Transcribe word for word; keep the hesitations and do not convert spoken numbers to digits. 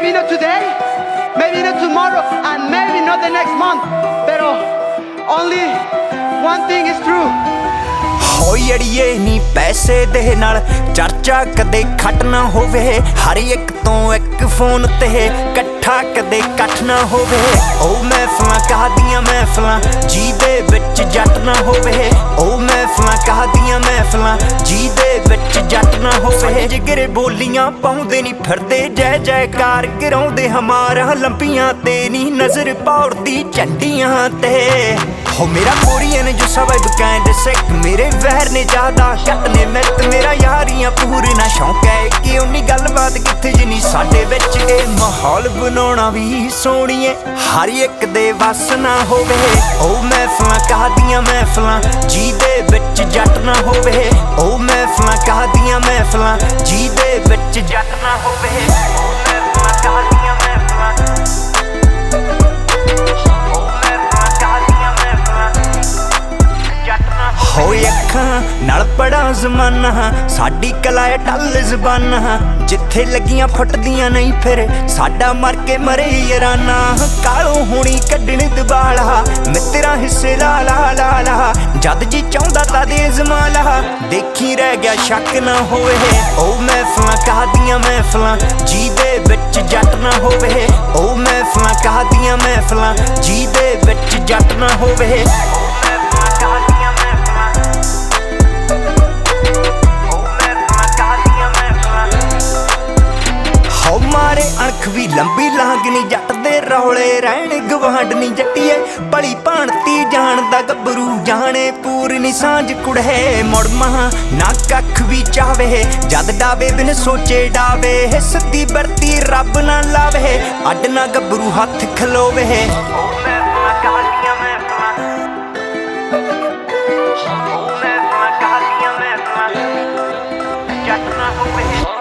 Maybe not today, maybe not tomorrow, and maybe not the next month. But only one thing is true. ਹੋਈ ਅੜੀਏ ਨੀ ਪੈਸੇ ਦੇ ਨਾਲ ਚਰਚਾ ਕਦੇ ਖੱਟ ਨਾ ਹੋਵੇ। ਹਰ ਇੱਕ ਤੋਂ ਇੱਕ ਫੋਨ ਤੇ ਇਕੱਠਾ ਕਦੇ ਇਕੱਠ ਨਾ ਹੋਵੇ। ਉਹ ਮਹਿਫਲਾਂ ਕਹਦੀਆਂ ਮਹਿਫਲਾਂ ਜਿਹਦੇ ਵਿੱਚ ਜੱਟ ਨਾ ਹੋਵੇ। ਉਹ ਮਹਿਫਲਾਂ ਕਹਦੀਆਂ ਮਹਿਫਲਾਂ ਜਿਹਦੇ ਵਿੱਚ ਜੱਟ ਨਾ ਹੋਵੇ। ਜਿਗਰੇ ਬੋਲੀਆਂ ਪਾਉਂਦੇ ਨੀ ਫਿਰਦੇ ਜੈ ਜੈਕਾਰ ਗਿਰਾਉਂਦੇ ਹਮਾਰਾ ਲੰਬੀਆਂ ਤੇ ਨੀ ਨਜ਼ਰ ਪੌੜਦੀ ਝੰਡੀਆਂ ਤੇ। ਹੋ ਮੇਰਾ ਕੋਰੀਅਨ ਜੋ ਸਬਬ ਕੈਂਡ ਸਿੱਖ ਮੇਰੇ ਵਹਿਰ ਨੇ ਜ਼ਿਆਦਾ ਘੱਟ ਨੇ ਮਿੱਤ ਮੇਰਾ ਯਾਰੀਆਂ ਪੂਰਨਾ ਸ਼ੌਂਕ ਹੈ ਕਿ ਉਨੀ ਗੱਲਬਾਤ ਕਿੱਥੇ ਜਿੰਨੀ ਸਾਡੇ ਵਿੱਚ। ਇਹ ਮਾਹੌਲ ਬਣਾਉਣਾ ਵੀ ਸੋਹਣੀਏ ਹਰ ਇੱਕ ਦੇ ਵੱਸ ਨਾ ਹੋਵੇ। ਉਹ ਮਹਿਫਲਾਂ ਕਹਦੀਆਂ ਮਹਿਫਲਾਂ ਜਿਹਦੇ ਵਿੱਚ ਜੱਟ ਨਾ ਹੋਵੇ। ਉਹ ਮਹਿਫਲਾਂ ਕਹਦੀਆਂ ਮਹਿਫਲਾਂ ਜਿਹਦੇ ਵਿੱਚ ਜੱਟ ਨਾ ਹੋਵੇ। ਉਹ ਮਹਿਫਲਾਂ ਕਹਦੀਆਂ ਮਹਿਫਲਾਂ ਹੋਏ ਅੱਖਾਂ ਨਾਲ ਪੜਾ ਜ਼ਮਾਨਾ ਸਾਡੀ ਕਲਾ ਏ ਟੱਲ ਜ਼ਬਾਨਾਂ। ਜਿੱਥੇ ਲੱਗੀਆਂ ਫੁੱਟਦੀਆਂ ਨਹੀਂ ਫਿਰ ਸਾਡਾ ਮਰ ਕੇ ਮਰੇ ਯਾਰਾਨਾ। ਕਾਲੋਂ ਹੋਣੀ ਕੱਢਣ ਦਬਾਲਾ ਮਿੱਤਰਾਂ ਹਿੱਸੇ ਲਾ ਲਾ ਲਾ ਲਾ ਜਦ ਜੀ ਚਾਹੁੰਦਾ ਤਾਂ ਦੇ ਜ਼ਮਾਲਾ। ਦੇਖੀ ਰਹਿ ਗਿਆ ਸ਼ੱਕ ਨਾ ਹੋਵੇ। ਉਹ ਮਹਿਫਲਾਂ ਕਹਦੀਆਂ ਮਹਿਫਲਾਂ ਜਿਹਦੇ ਵਿੱਚ ਜੱਟ ਨਾ ਹੋਵੇ। ਉਹ ਮਹਿਫਲਾਂ ਕਹਦੀਆਂ ਮਹਿਫਲਾਂ ਜਿਹਦੇ ਵਿੱਚ ਜੱਟ ਨਾ ਹੋਵੇ। ਮਾਰੇ ਅਣਖ ਵੀ ਲੰਬੀ ਲਾਂਗਣੀ ਜੱਟ ਦੇ ਰੌਲੇ ਰਹਿਣ ਗਵਾਂਢ ਨੀ ਜੱਟੀਏ। ਭਲੀ ਭਾਣਤੀ ਜਾਣਦਾ ਗੱਭਰੂ ਜਾਣੇ ਪੂਰਨੀ ਸਾਂਝ ਕੁੜੇ। ਮੁੜ ਮਹਾਂ ਨਾ ਕੱਖ ਵੀ ਚਾਵੇ ਜਦ ਡਾਵੇ ਬਿਨ ਸੋਚੇ ਡਾਵੇ। ਸਿੱਧੀ ਵਰਤੀ ਰੱਬ ਨਾ ਲਾਵੇ ਅੱਡ ਨਾ ਗੱਭਰੂ ਹੱਥ ਖਲੋਵੇ। ਉਹ ਮਹਿਫਲਾਂ ਕਹਦੀਆਂ ਮਹਿਫਲਾਂ ਉਹ ਮਹਿਫਲਾਂ ਕਹਦੀਆਂ ਮਹਿਫਲਾਂ ਜੱਟ ਨਾ ਹੋਵੇ।